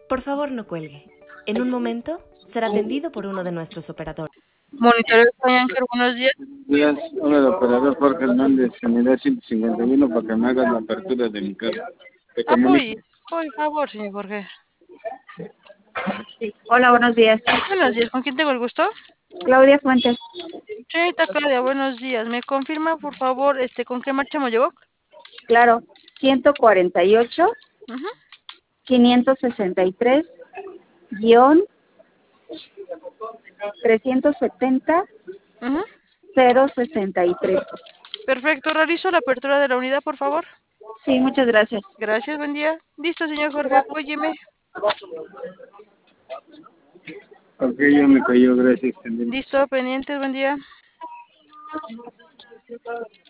Por favor, no cuelgue. En un momento será atendido por uno de nuestros operadores. Monitoreo España Ángel, buenos días. Días, hola, el operador Jorge Hernández, unidad 151, para que me hagas la apertura de mi casa. Te comunico. Por favor, señor Jorge. Hola, buenos días. Buenos días, ¿con quién tengo el gusto? Claudia Fuentes. Señorita Claudia, buenos días. ¿Me confirma, por favor, con qué marcha me llegó? Claro, 148, Ujú. 563, guión 370, Ujú. 063. Perfecto, realizo la apertura de la unidad, por favor. Sí, muchas gracias. Gracias, buen día. Listo, señor Jorge, apóyeme. Ok, ya me cayó, gracias. Listo, pendientes, buen día.